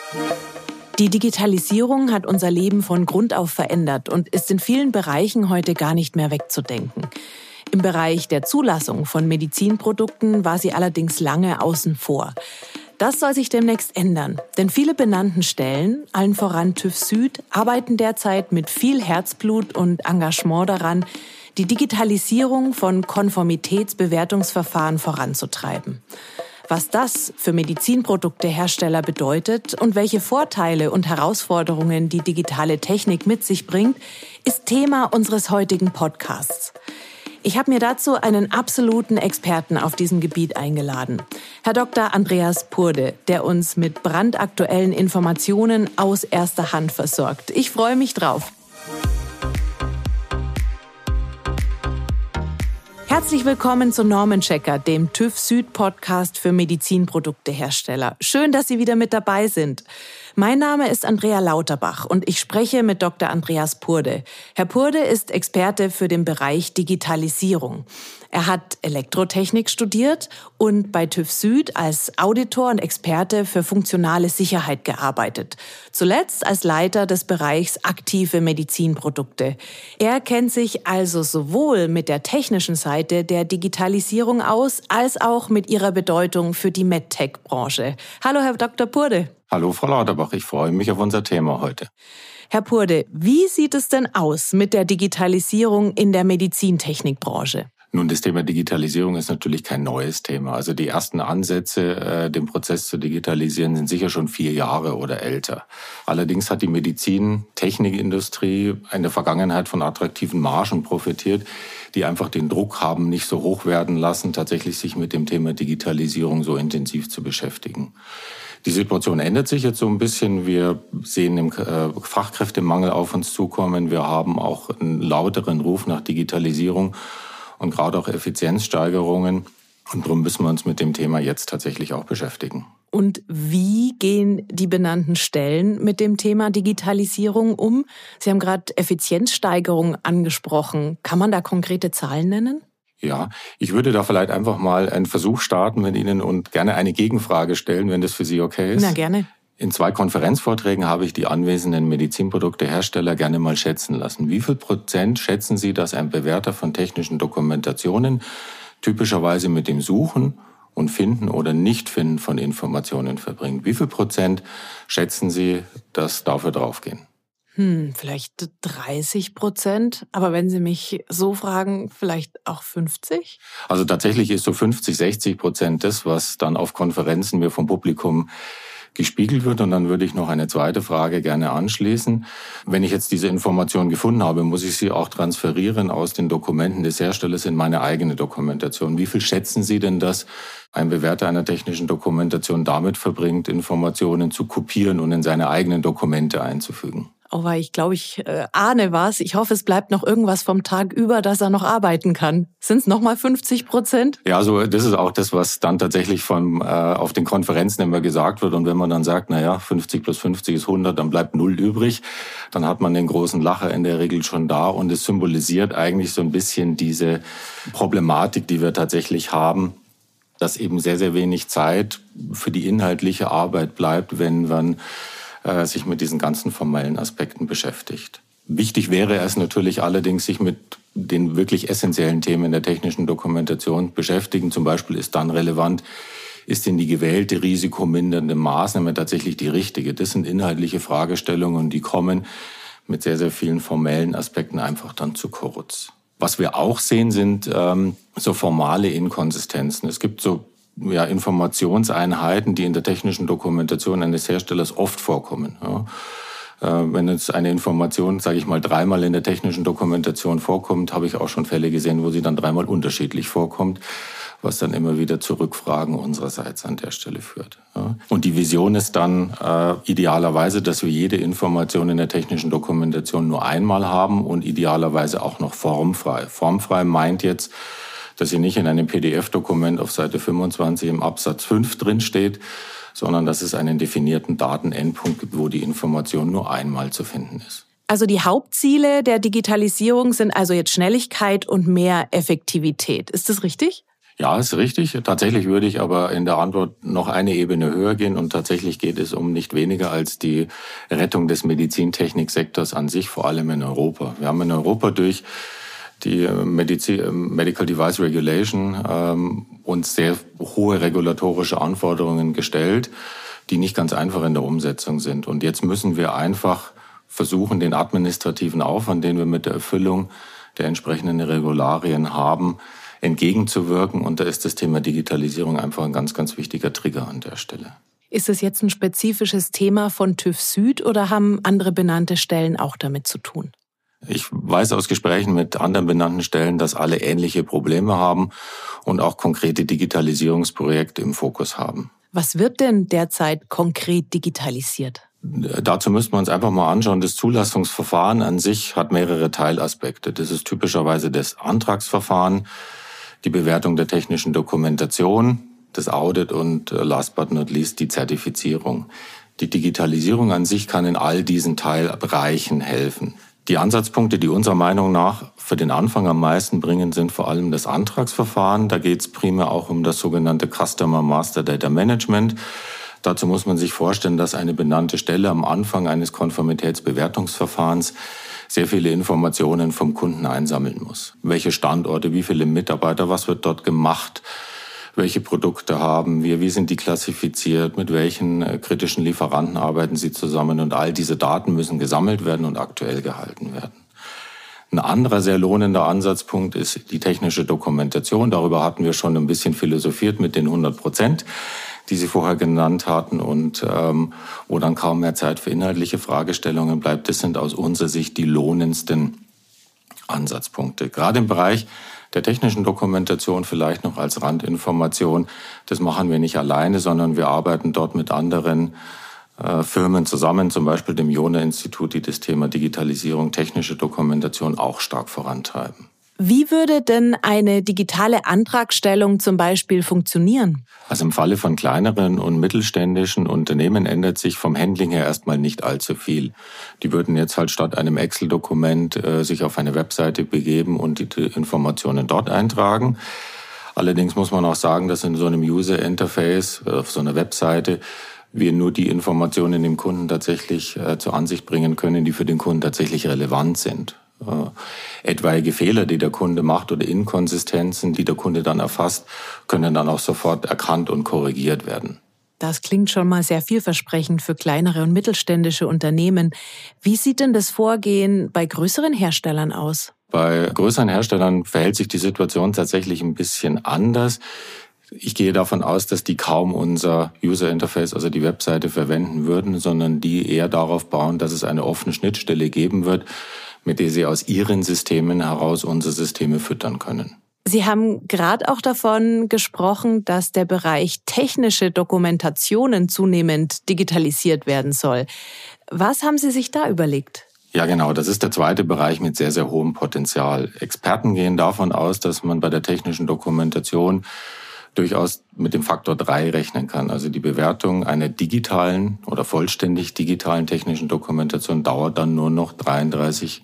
Die Digitalisierung hat unser Leben von Grund auf verändert und ist in vielen Bereichen heute gar nicht mehr wegzudenken. Im Bereich der Zulassung von Medizinprodukten war sie allerdings lange außen vor. Das soll sich demnächst ändern, denn viele benannten Stellen, allen voran TÜV Süd, arbeiten derzeit mit viel Herzblut und Engagement daran, die Digitalisierung von Konformitätsbewertungsverfahren voranzutreiben. Was das für Medizinproduktehersteller bedeutet und welche Vorteile und Herausforderungen die digitale Technik mit sich bringt, ist Thema unseres heutigen Podcasts. Ich habe mir dazu einen absoluten Experten auf diesem Gebiet eingeladen. Herr Dr. Andreas Purde, der uns mit brandaktuellen Informationen aus erster Hand versorgt. Ich freue mich drauf. Herzlich willkommen zu Normenchecker, dem TÜV Süd Podcast für Medizinproduktehersteller. Schön, dass Sie wieder mit dabei sind. Mein Name ist Andrea Lauterbach und ich spreche mit Dr. Andreas Purde. Herr Purde ist Experte für den Bereich Digitalisierung. Er hat Elektrotechnik studiert und bei TÜV Süd als Auditor und Experte für funktionale Sicherheit gearbeitet. Zuletzt als Leiter des Bereichs aktive Medizinprodukte. Er kennt sich also sowohl mit der technischen Seite der Digitalisierung aus, als auch mit ihrer Bedeutung für die MedTech-Branche. Hallo, Herr Dr. Purde. Hallo, Frau Lauterbach. Ich freue mich auf unser Thema heute. Herr Purde, wie sieht es denn aus mit der Digitalisierung in der Medizintechnikbranche? Nun, das Thema Digitalisierung ist natürlich kein neues Thema. Also die ersten Ansätze, den Prozess zu digitalisieren, sind sicher schon 4 Jahre oder älter. Allerdings hat die Medizintechnikindustrie in der Vergangenheit von attraktiven Margen profitiert, die einfach den Druck haben, nicht so hoch werden lassen, tatsächlich sich mit dem Thema Digitalisierung so intensiv zu beschäftigen. Die Situation ändert sich jetzt so ein bisschen. Wir sehen den Fachkräftemangel auf uns zukommen. Wir haben auch einen lauteren Ruf nach Digitalisierung und gerade auch Effizienzsteigerungen. Und darum müssen wir uns mit dem Thema jetzt tatsächlich auch beschäftigen. Und wie gehen die benannten Stellen mit dem Thema Digitalisierung um? Sie haben gerade Effizienzsteigerung angesprochen. Kann man da konkrete Zahlen nennen? Ja, ich würde da vielleicht einfach mal einen Versuch starten mit Ihnen und gerne eine Gegenfrage stellen, wenn das für Sie okay ist. Na, gerne. In 2 Konferenzvorträgen habe ich die anwesenden Medizinproduktehersteller gerne mal schätzen lassen. Wie viel Prozent schätzen Sie, dass ein Bewerter von technischen Dokumentationen typischerweise mit dem Suchen und Finden oder Nicht-Finden von Informationen verbringt? Wie viel Prozent schätzen Sie, dass dafür draufgehen? Vielleicht 30%, aber wenn Sie mich so fragen, vielleicht auch 50%? Also tatsächlich ist so 50-60% das, was dann auf Konferenzen mir vom Publikum gespiegelt wird. Und dann würde ich noch eine zweite Frage gerne anschließen. Wenn ich jetzt diese Information gefunden habe, muss ich sie auch transferieren aus den Dokumenten des Herstellers in meine eigene Dokumentation. Wie viel schätzen Sie denn, dass ein Bewerter einer technischen Dokumentation damit verbringt, Informationen zu kopieren und in seine eigenen Dokumente einzufügen? Oh, weil ich glaube, ich ahne was. Ich hoffe, es bleibt noch irgendwas vom Tag über, dass er noch arbeiten kann. Sind es nochmal 50%? Ja, also das ist auch das, was dann tatsächlich auf den Konferenzen immer gesagt wird. Und wenn man dann sagt, 50 plus 50 ist 100, dann bleibt 0 übrig, dann hat man den großen Lacher in der Regel schon da. Und es symbolisiert eigentlich so ein bisschen diese Problematik, die wir tatsächlich haben, dass eben sehr, sehr wenig Zeit für die inhaltliche Arbeit bleibt, wenn man sich mit diesen ganzen formellen Aspekten beschäftigt. Wichtig wäre es natürlich allerdings, sich mit den wirklich essentiellen Themen der technischen Dokumentation beschäftigen. Zum Beispiel ist dann relevant, ist denn die gewählte risikomindernde Maßnahme tatsächlich die richtige? Das sind inhaltliche Fragestellungen und die kommen mit sehr, sehr vielen formellen Aspekten einfach dann zu kurz. Was wir auch sehen, sind so formale Inkonsistenzen. Es gibt so Informationseinheiten, die in der technischen Dokumentation eines Herstellers oft vorkommen. Ja. Wenn jetzt eine Information, sage ich mal, 3-mal in der technischen Dokumentation vorkommt, habe ich auch schon Fälle gesehen, wo sie dann 3-mal unterschiedlich vorkommt, was dann immer wieder zu Rückfragen unsererseits an der Stelle führt. Ja. Und die Vision ist dann idealerweise, dass wir jede Information in der technischen Dokumentation nur einmal haben und idealerweise auch noch formfrei. Formfrei meint jetzt, dass sie nicht in einem PDF-Dokument auf Seite 25 im Absatz 5 drinsteht, sondern dass es einen definierten Datenendpunkt gibt, wo die Information nur einmal zu finden ist. Also die Hauptziele der Digitalisierung sind also jetzt Schnelligkeit und mehr Effektivität. Ist das richtig? Ja, ist richtig. Tatsächlich würde ich aber in der Antwort noch eine Ebene höher gehen und tatsächlich geht es um nicht weniger als die Rettung des Medizintechniksektors an sich, vor allem in Europa. Wir haben in Europa durch die Medical Device Regulation uns sehr hohe regulatorische Anforderungen gestellt, die nicht ganz einfach in der Umsetzung sind. Und jetzt müssen wir einfach versuchen, den administrativen Aufwand, den wir mit der Erfüllung der entsprechenden Regularien haben, entgegenzuwirken. Und da ist das Thema Digitalisierung einfach ein ganz, ganz wichtiger Trigger an der Stelle. Ist es jetzt ein spezifisches Thema von TÜV Süd oder haben andere benannte Stellen auch damit zu tun? Ich weiß aus Gesprächen mit anderen benannten Stellen, dass alle ähnliche Probleme haben und auch konkrete Digitalisierungsprojekte im Fokus haben. Was wird denn derzeit konkret digitalisiert? Dazu müssten wir uns einfach mal anschauen, das Zulassungsverfahren an sich hat mehrere Teilaspekte. Das ist typischerweise das Antragsverfahren, die Bewertung der technischen Dokumentation, das Audit und last but not least die Zertifizierung. Die Digitalisierung an sich kann in all diesen Teilbereichen helfen. Die Ansatzpunkte, die unserer Meinung nach für den Anfang am meisten bringen, sind vor allem das Antragsverfahren. Da geht es primär auch um das sogenannte Customer Master Data Management. Dazu muss man sich vorstellen, dass eine benannte Stelle am Anfang eines Konformitätsbewertungsverfahrens sehr viele Informationen vom Kunden einsammeln muss. Welche Standorte, wie viele Mitarbeiter, was wird dort gemacht, welche Produkte haben wir, wie sind die klassifiziert, mit welchen kritischen Lieferanten arbeiten sie zusammen und all diese Daten müssen gesammelt werden und aktuell gehalten werden. Ein anderer sehr lohnender Ansatzpunkt ist die technische Dokumentation. Darüber hatten wir schon ein bisschen philosophiert mit den 100%, die Sie vorher genannt hatten und wo dann kaum mehr Zeit für inhaltliche Fragestellungen bleibt. Das sind aus unserer Sicht die lohnendsten Ansatzpunkte. Gerade im Bereich der technischen Dokumentation vielleicht noch als Randinformation. Das machen wir nicht alleine, sondern wir arbeiten dort mit anderen Firmen zusammen, zum Beispiel dem Jona-Institut, die das Thema Digitalisierung, technische Dokumentation auch stark vorantreiben. Wie würde denn eine digitale Antragstellung zum Beispiel funktionieren? Also im Falle von kleineren und mittelständischen Unternehmen ändert sich vom Handling her erstmal nicht allzu viel. Die würden jetzt halt statt einem Excel-Dokument sich auf eine Webseite begeben und die Informationen dort eintragen. Allerdings muss man auch sagen, dass in so einem User-Interface, auf so einer Webseite, wir nur die Informationen dem Kunden tatsächlich zur Ansicht bringen können, die für den Kunden tatsächlich relevant sind. Etwaige Fehler, die der Kunde macht oder Inkonsistenzen, die der Kunde dann erfasst, können dann auch sofort erkannt und korrigiert werden. Das klingt schon mal sehr vielversprechend für kleinere und mittelständische Unternehmen. Wie sieht denn das Vorgehen bei größeren Herstellern aus? Bei größeren Herstellern verhält sich die Situation tatsächlich ein bisschen anders. Ich gehe davon aus, dass die kaum unser User Interface, also die Webseite, verwenden würden, sondern die eher darauf bauen, dass es eine offene Schnittstelle geben wird, mit der sie aus ihren Systemen heraus unsere Systeme füttern können. Sie haben gerade auch davon gesprochen, dass der Bereich technische Dokumentationen zunehmend digitalisiert werden soll. Was haben Sie sich da überlegt? Ja, genau. Das ist der zweite Bereich mit sehr, sehr hohem Potenzial. Experten gehen davon aus, dass man bei der technischen Dokumentation durchaus mit dem Faktor 3 rechnen kann. Also die Bewertung einer digitalen oder vollständig digitalen technischen Dokumentation dauert dann nur noch 33%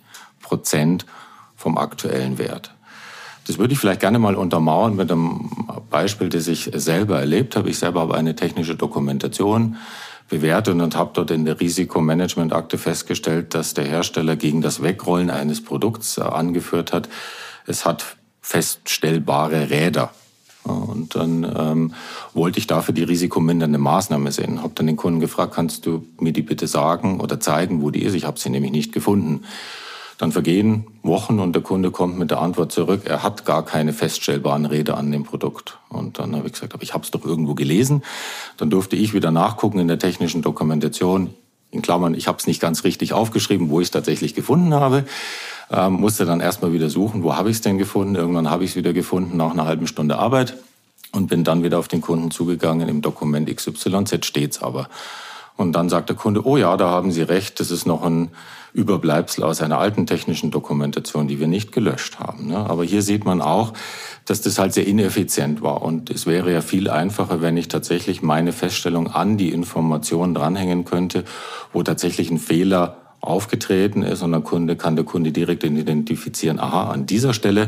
vom aktuellen Wert. Das würde ich vielleicht gerne mal untermauern mit einem Beispiel, das ich selber erlebt habe. Ich selber habe eine technische Dokumentation bewertet und habe dort in der Risikomanagementakte festgestellt, dass der Hersteller gegen das Wegrollen eines Produkts angeführt hat, es hat feststellbare Räder. Und dann wollte ich dafür die risikomindernde Maßnahme sehen. Habe dann den Kunden gefragt, kannst du mir die bitte sagen oder zeigen, wo die ist? Ich habe sie nämlich nicht gefunden. Dann vergehen Wochen und der Kunde kommt mit der Antwort zurück, er hat gar keine feststellbaren Räder an dem Produkt. Und dann habe ich gesagt, aber ich habe es doch irgendwo gelesen. Dann durfte ich wieder nachgucken in der technischen Dokumentation. In Klammern, ich habe es nicht ganz richtig aufgeschrieben, wo ich es tatsächlich gefunden habe. Musste dann erstmal wieder suchen, wo habe ich es denn gefunden. Irgendwann habe ich es wieder gefunden nach einer halben Stunde Arbeit und bin dann wieder auf den Kunden zugegangen. Im Dokument XYZ steht's aber. Und dann sagt der Kunde, oh ja, da haben Sie recht, das ist noch ein Überbleibsel aus einer alten technischen Dokumentation, die wir nicht gelöscht haben. Aber hier sieht man auch, dass das halt sehr ineffizient war. Und es wäre ja viel einfacher, wenn ich tatsächlich meine Feststellung an die Information dranhängen könnte, wo tatsächlich ein Fehler aufgetreten ist und der Kunde direkt identifizieren, aha, an dieser Stelle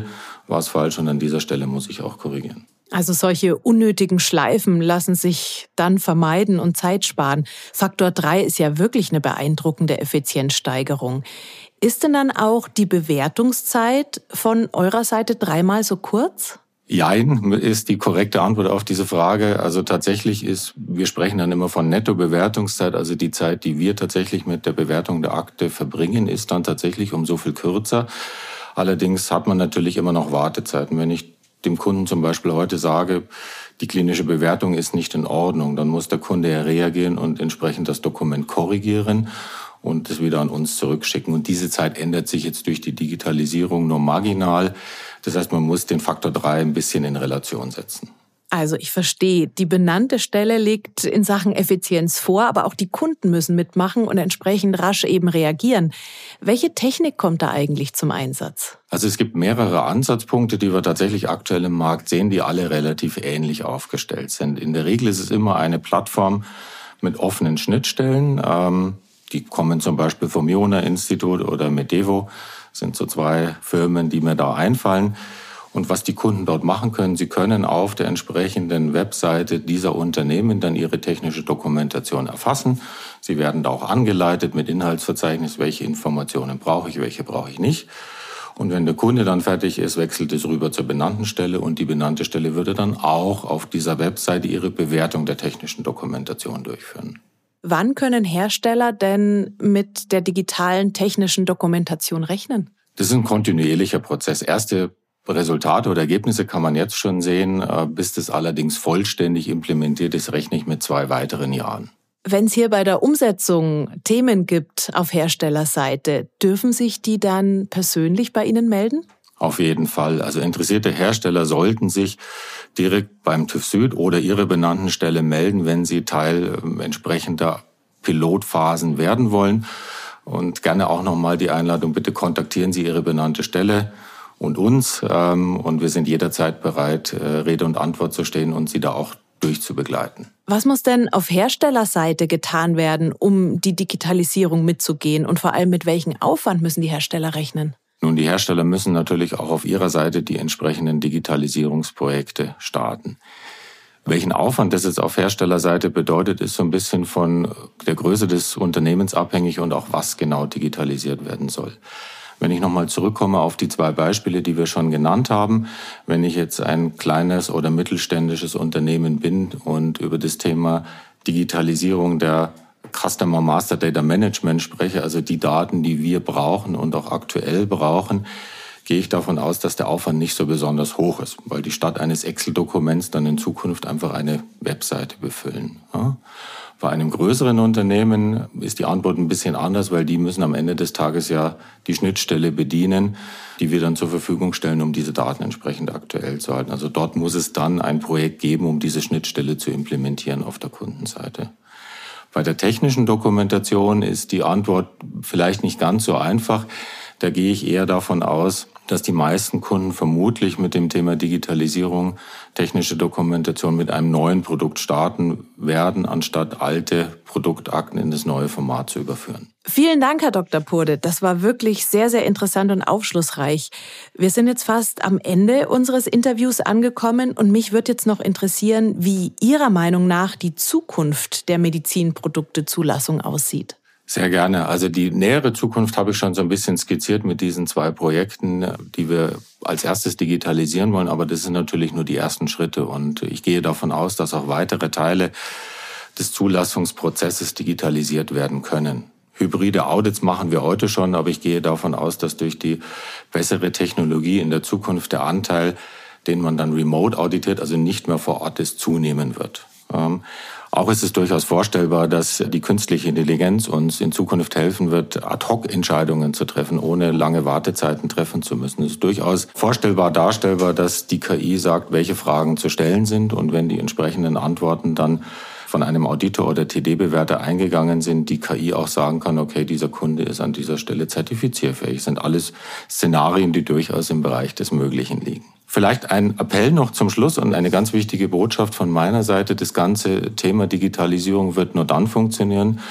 war es falsch und an dieser Stelle muss ich auch korrigieren. Also solche unnötigen Schleifen lassen sich dann vermeiden und Zeit sparen. Faktor 3 ist ja wirklich eine beeindruckende Effizienzsteigerung. Ist denn dann auch die Bewertungszeit von eurer Seite 3-mal so kurz? Jein ist die korrekte Antwort auf diese Frage. Also tatsächlich wir sprechen dann immer von Netto-Bewertungszeit, also die Zeit, die wir tatsächlich mit der Bewertung der Akte verbringen, ist dann tatsächlich um so viel kürzer. Allerdings hat man natürlich immer noch Wartezeiten. Wenn ich dem Kunden zum Beispiel heute sage, die klinische Bewertung ist nicht in Ordnung, dann muss der Kunde ja reagieren und entsprechend das Dokument korrigieren und es wieder an uns zurückschicken. Und diese Zeit ändert sich jetzt durch die Digitalisierung nur marginal. Das heißt, man muss den Faktor 3 ein bisschen in Relation setzen. Also ich verstehe, die benannte Stelle liegt in Sachen Effizienz vor, aber auch die Kunden müssen mitmachen und entsprechend rasch eben reagieren. Welche Technik kommt da eigentlich zum Einsatz? Also es gibt mehrere Ansatzpunkte, die wir tatsächlich aktuell im Markt sehen, die alle relativ ähnlich aufgestellt sind. In der Regel ist es immer eine Plattform mit offenen Schnittstellen. Die kommen zum Beispiel vom Jona-Institut oder Medevo. Das sind so 2 Firmen, die mir da einfallen. Und was die Kunden dort machen können, sie können auf der entsprechenden Webseite dieser Unternehmen dann ihre technische Dokumentation erfassen. Sie werden da auch angeleitet mit Inhaltsverzeichnis, welche Informationen brauche ich, welche brauche ich nicht. Und wenn der Kunde dann fertig ist, wechselt es rüber zur benannten Stelle und die benannte Stelle würde dann auch auf dieser Webseite ihre Bewertung der technischen Dokumentation durchführen. Wann können Hersteller denn mit der digitalen technischen Dokumentation rechnen? Das ist ein kontinuierlicher Prozess. Erste Resultate oder Ergebnisse kann man jetzt schon sehen. Bis das allerdings vollständig implementiert ist, rechne ich mit 2 weiteren Jahren. Wenn es hier bei der Umsetzung Themen gibt auf Herstellerseite, dürfen sich die dann persönlich bei Ihnen melden? Auf jeden Fall. Also interessierte Hersteller sollten sich direkt beim TÜV Süd oder ihrer benannten Stelle melden, wenn sie Teil entsprechender Pilotphasen werden wollen. Und gerne auch nochmal die Einladung, bitte kontaktieren Sie Ihre benannte Stelle und uns. Und wir sind jederzeit bereit, Rede und Antwort zu stehen und Sie da auch durchzubegleiten. Was muss denn auf Herstellerseite getan werden, um die Digitalisierung mitzugehen? Und vor allem mit welchem Aufwand müssen die Hersteller rechnen? Nun, die Hersteller müssen natürlich auch auf ihrer Seite die entsprechenden Digitalisierungsprojekte starten. Welchen Aufwand das jetzt auf Herstellerseite bedeutet, ist so ein bisschen von der Größe des Unternehmens abhängig und auch was genau digitalisiert werden soll. Wenn ich nochmal zurückkomme auf die 2 Beispiele, die wir schon genannt haben, wenn ich jetzt ein kleines oder mittelständisches Unternehmen bin und über das Thema Digitalisierung der Customer Master Data Management spreche, also die Daten, die wir brauchen und auch aktuell brauchen, gehe ich davon aus, dass der Aufwand nicht so besonders hoch ist, weil die statt eines Excel-Dokuments dann in Zukunft einfach eine Webseite befüllen. Ja? Bei einem größeren Unternehmen ist die Antwort ein bisschen anders, weil die müssen am Ende des Tages ja die Schnittstelle bedienen, die wir dann zur Verfügung stellen, um diese Daten entsprechend aktuell zu halten. Also dort muss es dann ein Projekt geben, um diese Schnittstelle zu implementieren auf der Kundenseite. Bei der technischen Dokumentation ist die Antwort vielleicht nicht ganz so einfach. Da gehe ich eher davon aus, dass die meisten Kunden vermutlich mit dem Thema Digitalisierung, technische Dokumentation mit einem neuen Produkt starten werden, anstatt alte Produktakten in das neue Format zu überführen. Vielen Dank, Herr Dr. Purde. Das war wirklich sehr, sehr interessant und aufschlussreich. Wir sind jetzt fast am Ende unseres Interviews angekommen und mich würde jetzt noch interessieren, wie Ihrer Meinung nach die Zukunft der Medizinproduktezulassung aussieht. Sehr gerne. Also die nähere Zukunft habe ich schon so ein bisschen skizziert mit diesen 2 Projekten, die wir als erstes digitalisieren wollen. Aber das sind natürlich nur die ersten Schritte. Und ich gehe davon aus, dass auch weitere Teile des Zulassungsprozesses digitalisiert werden können. Hybride Audits machen wir heute schon, aber ich gehe davon aus, dass durch die bessere Technologie in der Zukunft der Anteil, den man dann remote auditiert, also nicht mehr vor Ort ist, zunehmen wird. Auch ist es durchaus vorstellbar, dass die künstliche Intelligenz uns in Zukunft helfen wird, Ad-hoc-Entscheidungen zu treffen, ohne lange Wartezeiten treffen zu müssen. Es ist durchaus vorstellbar, darstellbar, dass die KI sagt, welche Fragen zu stellen sind. Und wenn die entsprechenden Antworten dann von einem Auditor oder TD-Bewerter eingegangen sind, die KI auch sagen kann, okay, dieser Kunde ist an dieser Stelle zertifizierfähig. Das sind alles Szenarien, die durchaus im Bereich des Möglichen liegen. Vielleicht ein Appell noch zum Schluss und eine ganz wichtige Botschaft von meiner Seite. Das ganze Thema Digitalisierung wird nur dann funktionieren,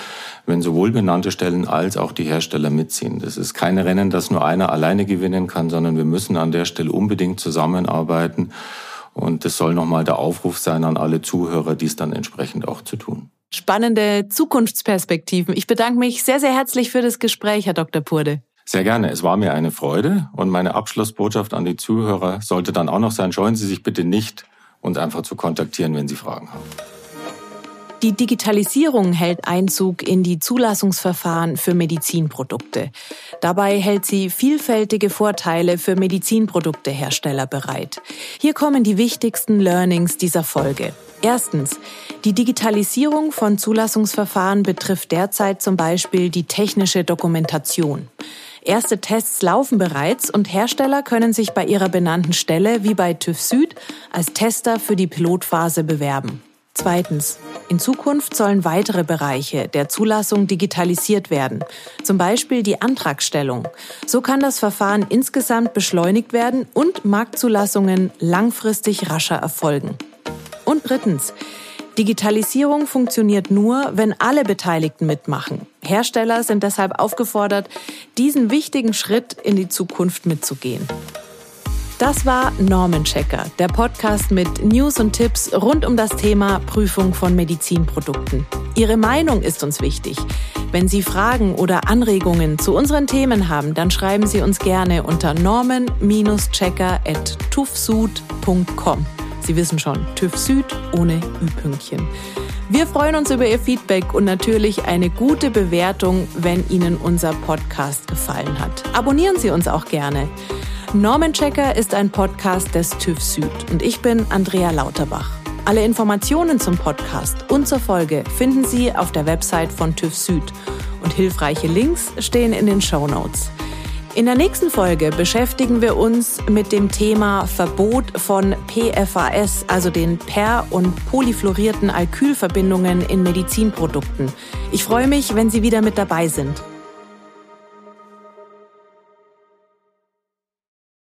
wenn sowohl benannte Stellen als auch die Hersteller mitziehen. Das ist kein Rennen, das nur einer alleine gewinnen kann, sondern wir müssen an der Stelle unbedingt zusammenarbeiten. Und das soll nochmal der Aufruf sein an alle Zuhörer, dies dann entsprechend auch zu tun. Spannende Zukunftsperspektiven. Ich bedanke mich sehr, sehr herzlich für das Gespräch, Herr Dr. Purde. Sehr gerne. Es war mir eine Freude. Und meine Abschlussbotschaft an die Zuhörer sollte dann auch noch sein, scheuen Sie sich bitte nicht, uns einfach zu kontaktieren, wenn Sie Fragen haben. Die Digitalisierung hält Einzug in die Zulassungsverfahren für Medizinprodukte. Dabei hält sie vielfältige Vorteile für Medizinproduktehersteller bereit. Hier kommen die wichtigsten Learnings dieser Folge. Erstens, die Digitalisierung von Zulassungsverfahren betrifft derzeit zum Beispiel die technische Dokumentation. Erste Tests laufen bereits und Hersteller können sich bei ihrer benannten Stelle wie bei TÜV Süd als Tester für die Pilotphase bewerben. Zweitens, in Zukunft sollen weitere Bereiche der Zulassung digitalisiert werden, zum Beispiel die Antragstellung. So kann das Verfahren insgesamt beschleunigt werden und Marktzulassungen langfristig rascher erfolgen. Und drittens, Digitalisierung funktioniert nur, wenn alle Beteiligten mitmachen. Hersteller sind deshalb aufgefordert, diesen wichtigen Schritt in die Zukunft mitzugehen. Das war Normenchecker, der Podcast mit News und Tipps rund um das Thema Prüfung von Medizinprodukten. Ihre Meinung ist uns wichtig. Wenn Sie Fragen oder Anregungen zu unseren Themen haben, dann schreiben Sie uns gerne unter normen-checker@tuvsud.com. Sie wissen schon, TÜV Süd ohne Ü-Pünktchen. Wir freuen uns über Ihr Feedback und natürlich eine gute Bewertung, wenn Ihnen unser Podcast gefallen hat. Abonnieren Sie uns auch gerne. Normenchecker ist ein Podcast des TÜV Süd und ich bin Andrea Lauterbach. Alle Informationen zum Podcast und zur Folge finden Sie auf der Website von TÜV Süd und hilfreiche Links stehen in den Shownotes. In der nächsten Folge beschäftigen wir uns mit dem Thema Verbot von PFAS, also den per- und polyfluorierten Alkylverbindungen in Medizinprodukten. Ich freue mich, wenn Sie wieder mit dabei sind.